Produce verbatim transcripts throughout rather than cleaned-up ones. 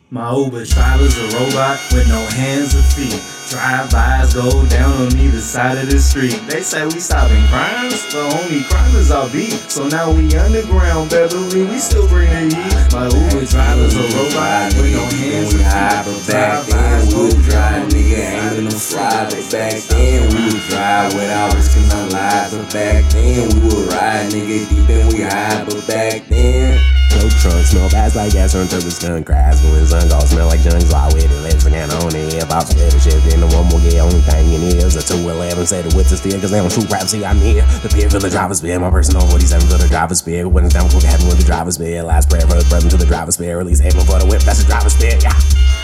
My Uber driver's a robot with no hands or feet. Drive-bys go down on either side of the street. They say we stopping crimes, but only crime is our beat. So now we underground, Beverly, we still bring the heat. My Uber driver's a robot with no hands or feet. But back then we would drive, nigga, ain't no fly. But back then we would drive without risking our lives. But back then we would ride, nigga, deep and we high. But back then Coke trunk, smell fast like gas on turbos, gun cracks. When the sun goes, smell like junks, I with it, legs again on it. If I'm scared of shit, then the one more get only thing in here is a two eleven. Say the width is still, cause they don't shoot rap, see I'm here. The peer for the driver's bed, my personal forty-seven for the driver's bed. When it's down, quick happen with the driver's bed. Last prayer for the brethren to the driver's bed. Release haven for the whip, that's the driver's bed, yeah.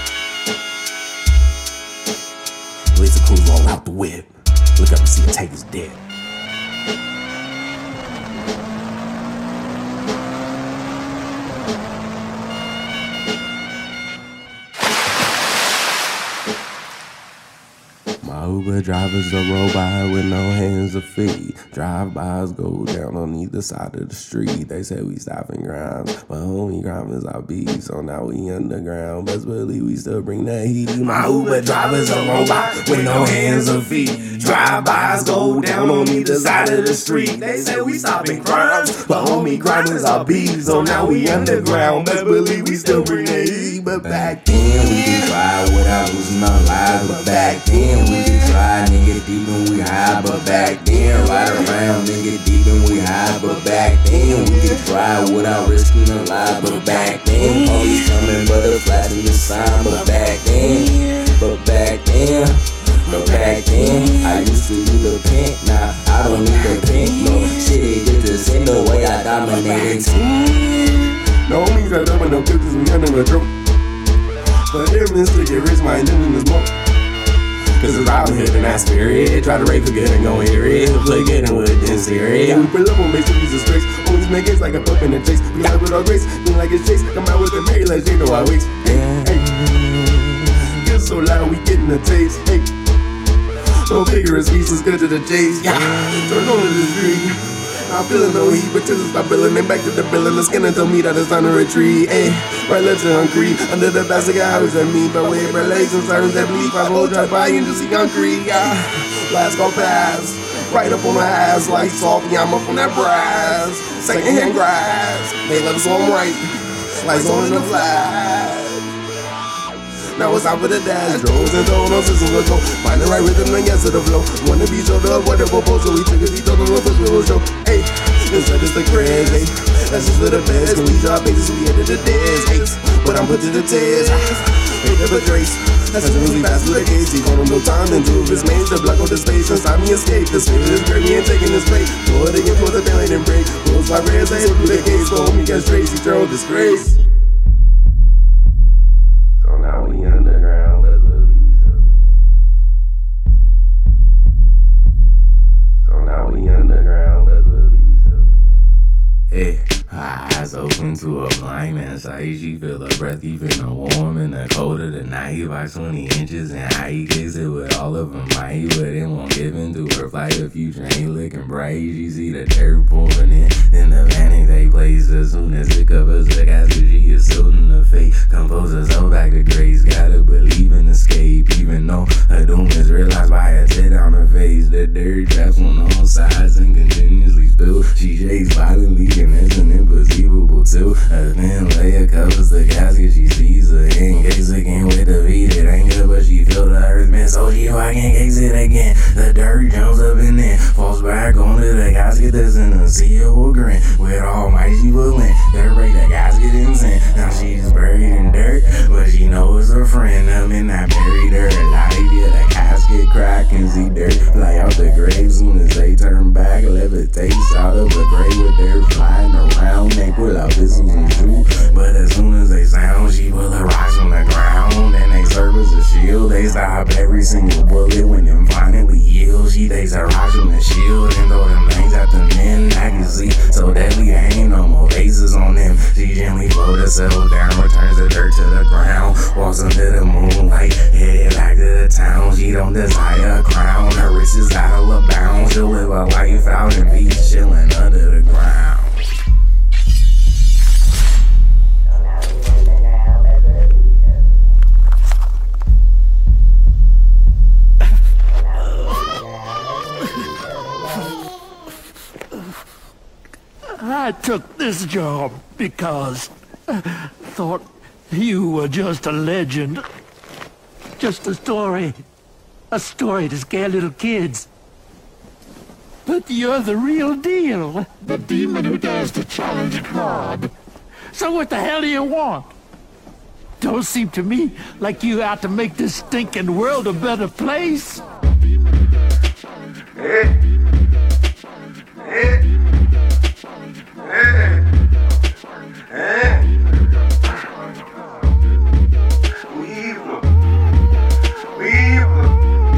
Release the crew, roll out the whip. Look up and see the tape is dead. My Uber driver's a robot with no hands or feet. Drive-bys go down on either side of the street. They say we stopping crimes, but only crime is our beat. So now we underground, best believe we still bring that heat. My Uber driver's a robot with no hands or feet. Drive-bys go down on either side of the street. They say we stopping crimes, but homie, crime is our beat. So now we underground, best believe we still bring that heat. But back then we could try without losing our lives. But back then we could try, nigga, deep and we high. But back then, ride around, nigga, deep and we high. But back then, we could try without risking a life. But back then, police coming, but a flash in the sign. But back then, but back then, but back then, I used to do the pink. Now I don't need the pink, no shit. Get this in the way I dominated. No homies got up with no cookies, we under the throat. But everyone's to get rich, my intention is more. Cause it's out here in that spirit. Try to rape for good and gon' hear it. Play good and with this serious. We pull up on base to use a space. Always make it like a pup in a chase. We got with our grace, feel like it's chase. Come out with the Mary, let's you know I waste. Hey, hey. Get so loud, we getting a taste. Hey, so figure his speech is good to the chase. Yeah, turn on to the street. I'm feeling no heat, but just stop billing and back to the billing. The skin and tell me that it's time to retreat. Ayy, right left and hungry. Under the basket, I always at me. But way for legs and sirens that bleed. Five whole drive by and just see concrete. Yeah, last go pass. Right up on the ass, lights off, yeah, I'm up on that brass. Second hand grass. They left so I'm right. Slice on in the flash. Now it's time for the dash. Drones and donuts, systems will go. Find the right rhythm and yes to the flow. Wanna be showed up, whatever pose. So we took it, each other, we'll push, we'll show. Hey, this is the crazy. That's just for the best. When we drop bases, we ended the days. Hey, but I'm put to the test. Hey, never trace. That's as we pass through the gates. He got him no time, then two of his mates. The block on the space, inside me escape. The spirit is great, me ain't taking his plate. Go it again for the belly and break. Close my prayers, I hit through the gates. Go home, he gets straight, he throw disgrace. So now we underground, best believe we still bring that. So now we underground, best believe we still bring that. Hey. Eyes open to a blind man's sight. She feel her breath even the warm and the cold of the night. By twenty inches and high, he gets it with all of her might. But it won't give in to her flight. The future ain't looking bright. She see the dirt pouring in. Then the panic they place as soon as it covers the gas. She is sealed in the fate. Compose herself back to grace. Gotta believe in escape. Even though her doom is realized by a tear down her face. The dirt traps on all sides and continuously spill. She shakes violently and it's an impossible too. A thin layer covers the casket. She sees her in case again with defeated anger, but she feel the earth bend, so she fucking case it again. The dirt jumps up and then falls back onto the casket that's in a sea of grin. With all might she will win. Dirt break the casket in sin. Now she's buried in dirt, but she knows her friend. I mean, I buried her alive. Yeah, the casket crack and see dirt fly out the grave. Soon as they turn back, levitates out of the grave with dirt flying around. They pull out pistols and shoot, but as soon as they sound, she pull her rocks on the ground. And they serve as a shield. They stop every single bullet when them finally yield. She takes her rocks from the shield and throw them things at the men. I can see so deadly, ain't no more faces on them. She gently float herself down, returns the dirt to the ground, walks under the moonlight, headed back to the town. She don't desire a crown, her wrist is out of bounds. She'll live a life out in peace, chilling under the ground. took this job because I thought you were just a legend. Just a story. A story to scare little kids. But you're the real deal. The demon who dares to challenge God. So what the hell do you want? Don't seem to me like you out to make this stinking world a better place. Hey. Hey. Hey. Hey. Weevil. Weevil.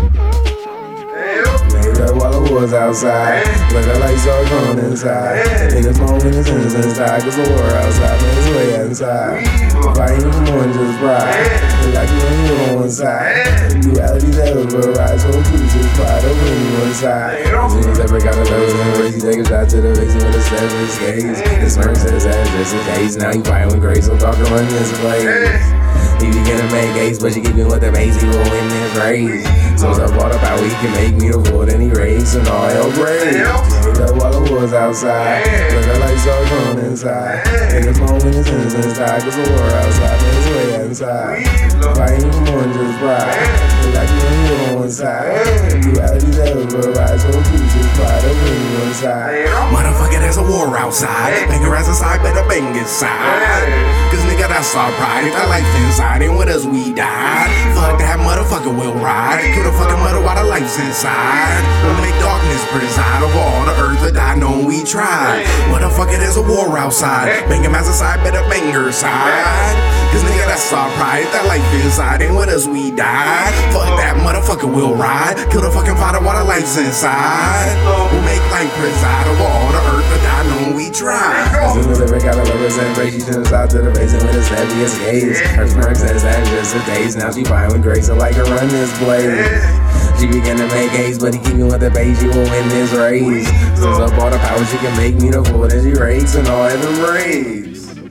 Made up while I was outside, but the lights are gone inside. In this moment, it's inside, cause the war outside, man, it's way inside. Fighting for more than just pride. Feel like you ain't here on one side. Duality's ever rise, so choose this pride over anyone side. As soon as ever got a nose in the race, you take a shot to the face with a seven gaze. The smirk says that just in case. Now you fight with grace, so talk to run this place. You begin to make ace, but you keep it with the base, he will win this race. So it's all about we can make me the fool, then he race and all hell breaks. Made up while I was outside, but the lights are gone inside. In this moment, it's inside, cause the war outside, man, it's way inside. Fighting for more than just pride. Feel like you ain't here on one side. Duality's ever rise, so choose this pride over anyone side. Motherfucker, there's a war outside. Bang your ass aside, better bang inside. Cause nigga, that's our pride. That life inside, and with us we died. Fuck that motherfucker, we'll ride. Kill the fucking mother while the life's inside. We'll make darkness preside over all the earth that I know we tried. Motherfucker, there's a war outside. Bang your ass aside, better bang her side. Cause nigga, that's our pride. That life inside, and with us we died. Fuck that motherfucker, we'll ride. Kill the fucking father while the life's inside. We'll make life preside over all the earth that I know we tried. As soon as ever got a love and break, she turns out to the face and with a heaviest gaze. Her smirk says that just a days. Now she fine with grace, so like her run this place. She began to make haste, but he keep me with the base, she will win this race. Since up all the power, she can make me the fool, then she rakes and all in the race.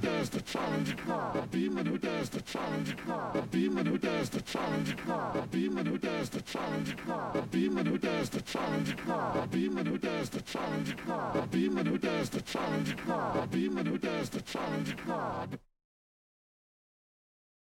Demon who dares to challenge God. Demon who dares to challenge God. Demon who dares to challenge God. Demon who dares to challenge God. Demon who dares to challenge God. Demon who dares to challenge God. Demon who dares to challenge God.